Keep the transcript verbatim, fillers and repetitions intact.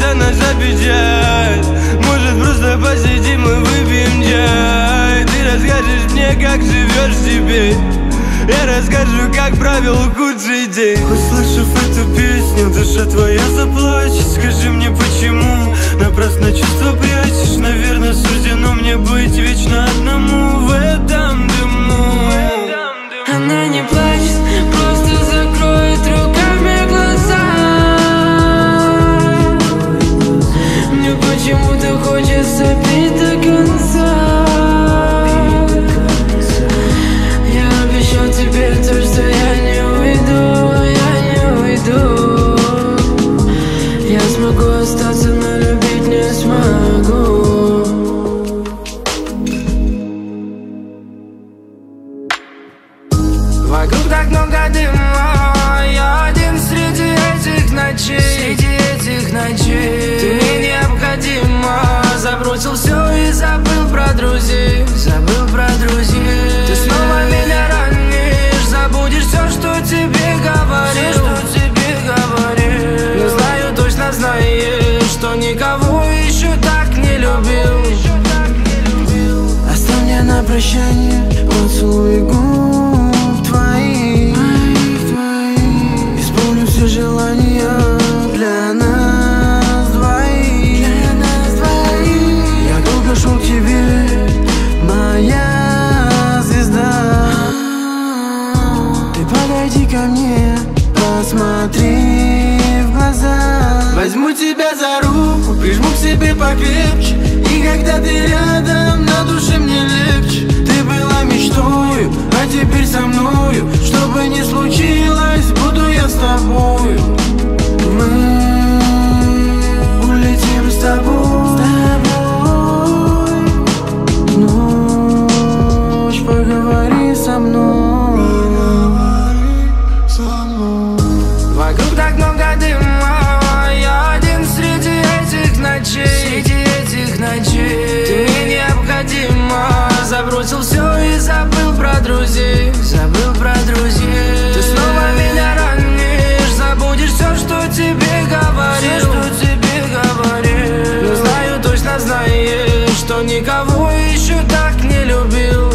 за наша печаль. Может, просто посидим и выпьем чай. Ты расскажешь мне, как живешь теперь, я расскажу, как провел худший день. Услышав эту песню, душа твоя заплачет. Скажи мне, почему напрасно чувства прячешь? Наверное, суждено мне быть вечно одному в этом дыму. Она не плачет, просто закроет руками глаза. Мне почему-то хочется пить до конца. Я обещал тебе то, что я не уйду, я не уйду. Я смогу остаться, но любить не смогу. Вокруг так много дыма, я один среди этих ночей, среди этих ночей. Ты мне необходима. Забросил все и забыл про друзей, забыл про друзей. Ты снова меня ранишь, забудешь все, что тебе говорил, что тебе говорил. Но знаю, точно знаешь, что никого еще так не любил. Оставь мне на прощание поцелуй губ твоих. Исполню все желания для нас двоих. Я долго шел к тебе, моя звезда. Ты подойди ко мне, посмотри в глаза. Возьму тебя за руку, прижму к себе покрепче. И когда ты рядом, на душе мне легче. Ты была мечтою, а теперь со мною. Что бы ни случилось, буду я с тобою. Мы улетим с тобой, с тобой. Ночь, поговори со мной. Вокруг так много дыма, я один среди этих ночей, среди этих ночей. Ты мне необходима. Забросил все и забыл про друзей, забыл про друзей. Ты снова меня ранишь, забудешь все, что тебе говорил, что тебе говорил. Но знаю, точно знаешь, что никого еще так не любил.